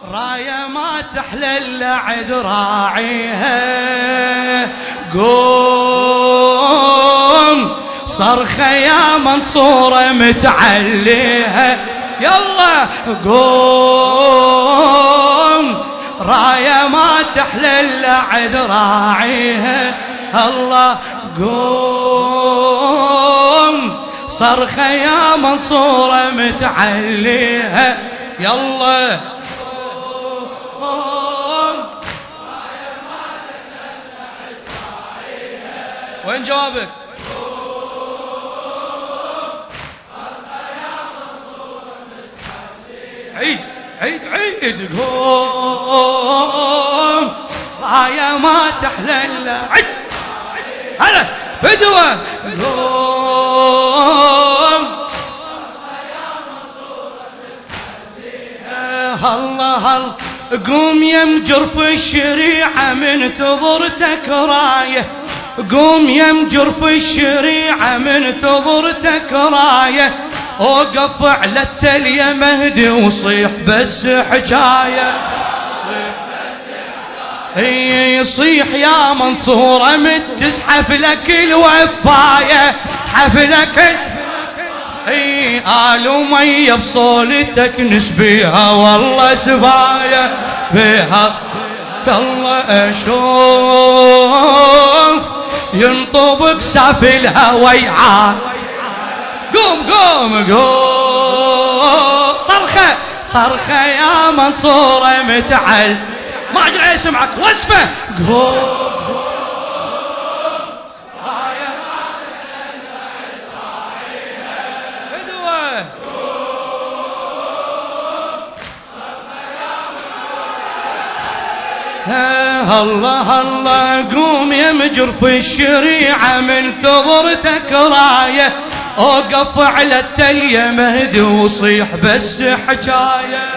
راية ما تحلى الا عد راعيها. قوم صرخة يا منصورة متعليها. يلا قوم راية ما تحلى الا عد راعيها. الله قوم صرخة يا منصورة متعليها. يلا وين جوابك؟ عيد عيد عيد. قوم راية ما تحلى الا عيد. هلا بدوة. قوم الله الله. قوم يا مجرف الشريعة من تضرتك راية. قوم يا مجرف الشريعة من تضرتك راية. اوقف على التل يا مهدي وصيح بس حجاية. هي يصيح يا منصورة متزحف لك الوفاية. حفلك اي آل أمية بصولتك نسبيها والله سبايا بها. الله اشوف ينطبق ساف الهوى عاد. قوم قوم قوم صرخة صرخة يا منصورة متعل. ما اجري اسمعك وصفه. قوم الله الله. قوم يا مجرف الشريعة من تضرتك راية. اوقف على التل يا مهدي وصيح بس حجاية.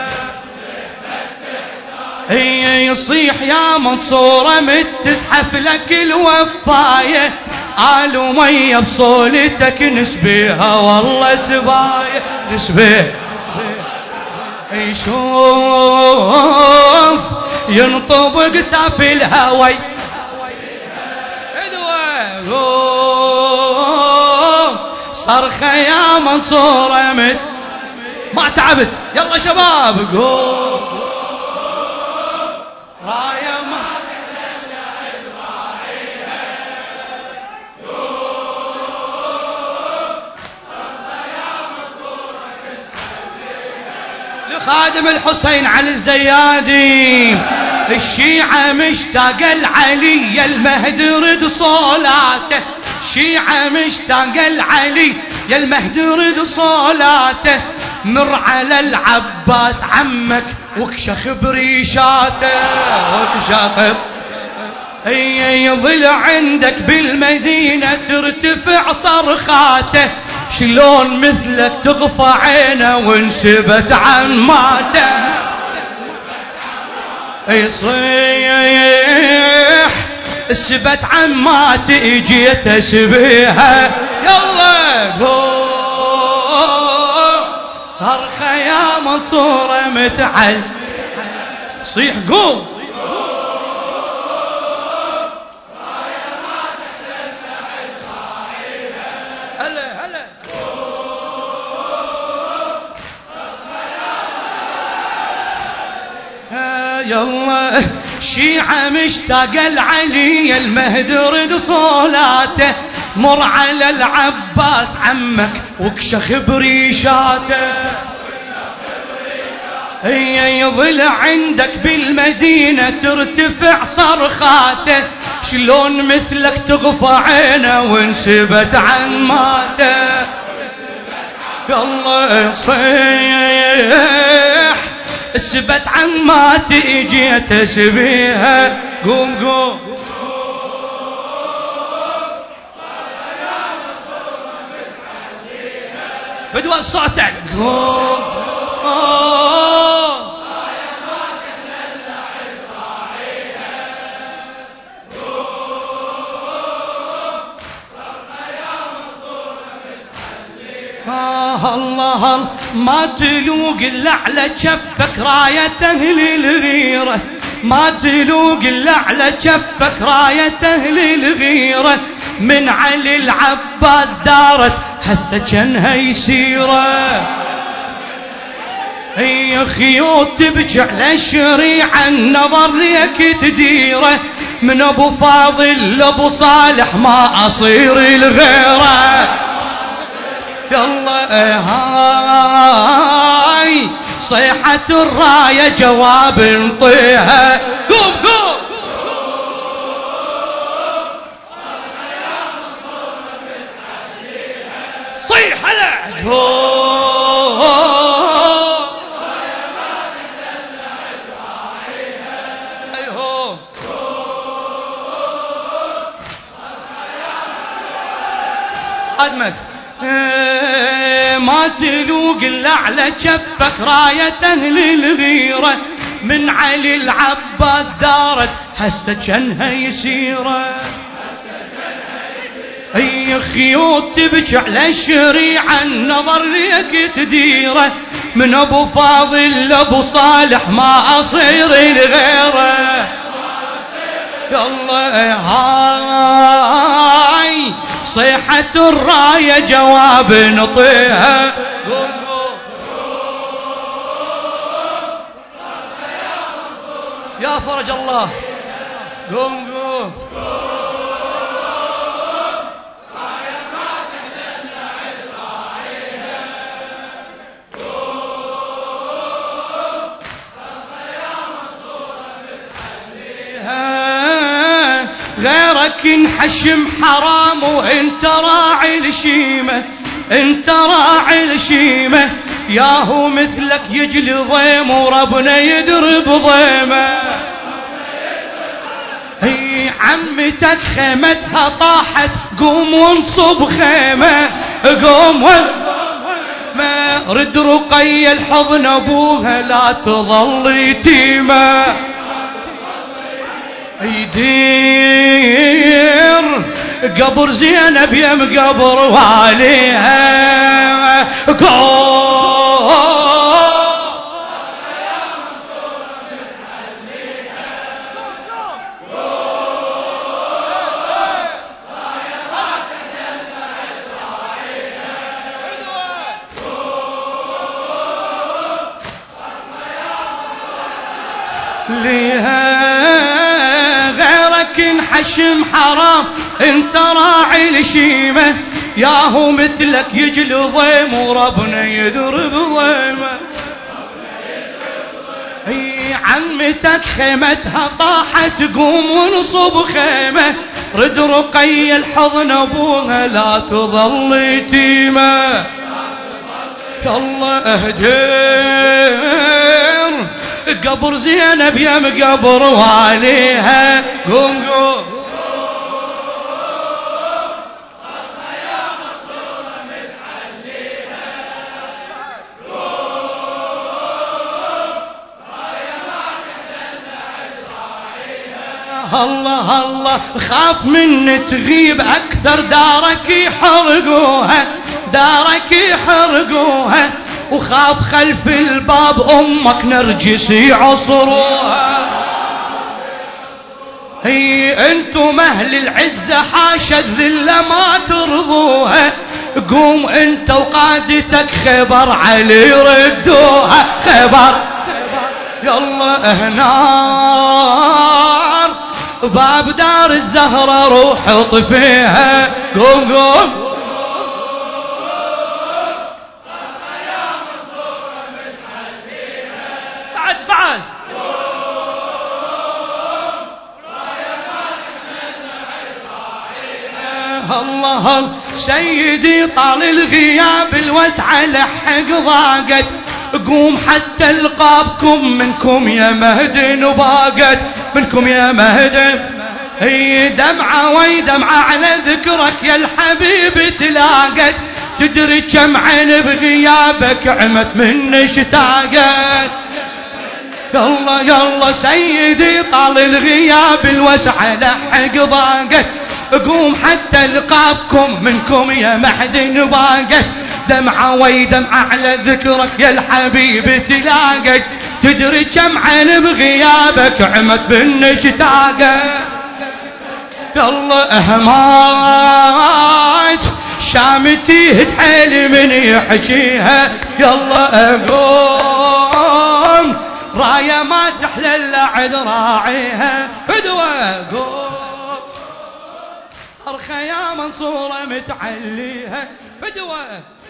هي يصيح يا منصورة متزحف لك الوفاية. آل أمية بصولتك نسبيها والله سبايا نسبيها. يشوف ينطبق ساف الهوى. صرخة يا منصورة ما تعبت. يلا شباب قوم راية ما لخادم الحسين علي الزيادي. الشيعة مشتاقة لعلي المهدي رد صولاته. الشيعة مشتاقة لعلي يا المهدي رد صولاته. مر على العباس عمك واكشخ بريشاته. واكشخ يظل عندك بالمدينة ترتفع صرخاته. شلون مثلك تغفى عينه وانسبت عن ماته. يصيح سبت عن مات اجيت اسبيها. يلا قوم صرخة يا منصورة متعل. صيح قوم هلا هلا. يلا شيعة مشتاقة لعلي المهدي رد صولاته. مر على العباس عمك واكشخ بريشاته. هي يظل عندك بالمدينة ترتفع صرخاته. شلون مثلك تغفى عينه وانسبت عن ماته. الله يصيح سبت عن مات اجيت اسبيها. قوم قوم بدوى صوتك. قوم الله ما تلوق إلا على جفك راية أهل الغيرة، ما تلوق إلا على جفك راية أهل الغيرة، من علي العباس دارت هسه جنها يسيره. هي خيوط تبكي على الشريعة النظر ليك تديره، من ابو فاضل لابو صالح ما اصير الغيره. يلا هاي صيحة الراية جواب نطيها. قوم قوم صيح هلا خدمك. ما تلوق إلا على جفك راية أهل الغيرة، من علي العباس دارت هسه جنها يسيره. هي خيوط تبكي على الشريعة النظر ليك تديره، من ابو فاضل لابو صالح ما اصير لغيره. يلا هاي صيحة الراية جواب نطيها. يا فرج الله قوم قوم غيرك انحشم حرام وانت راعي الشيمة، انت راعي الشيمة، ياهو مثلك يجلي ضيم وربنا يدرب ضيمه. هي عمتك خيمتها طاحت قوم وانصب خيمة، قوم ما رد رقي الحضن ابوها لا تظل يتيمة. يدير قبر زينب يم قبر واليها. انحشم حرام انت راعي الشيمة، ياهو مثلك يجلي ضيم وربنا يدرب ضيمه. هي عمتك خيمتها طاحت قوم ونصب خيمة، رد رقي الحضن ابوها لا تظل يتيمة. يلا اهدر قبر زينب يم قبر واليها. قوم قوم الله الله خاف من تغيب أكثر دارك يحرقوها، دارك يحرقوها، وخاف خلف الباب أمك نرجس يعصروها. هي انتم أهل العزة حاشا الذلة ما ترضوها، قوم انت وقادتك خبر علي ردوها. خبر يلا هنار باب دار الزهرة روح اطفيها. قوم قوم بعد بعد الله سيدي طال الغياب الوسعة لحق ضاقت، قوم حتى القابكم منكم يا مهد نباقت، منكم يا مهد. هي دمعة وي دمعة على ذكرك يا الحبيب تلاقت، تدري كم عين بغيابك عمت من اشتاقت. يلا يلا سيدي طال الغياب الوسعة لحق ضاقت، قوم حتى لقابكم منكم يا مهد نباقت، دمعة ويدمعة على ذكرك يا الحبيب تلاقك، تدري كم عين بغيابك عمت بالنشتاقك. يلا اهمات شامتي تحيل من يحكيها، يلا اقوم راية ما تحلى الا عد راعيها، فدوى قوم صرخة يا منصورة متعليها، فدوى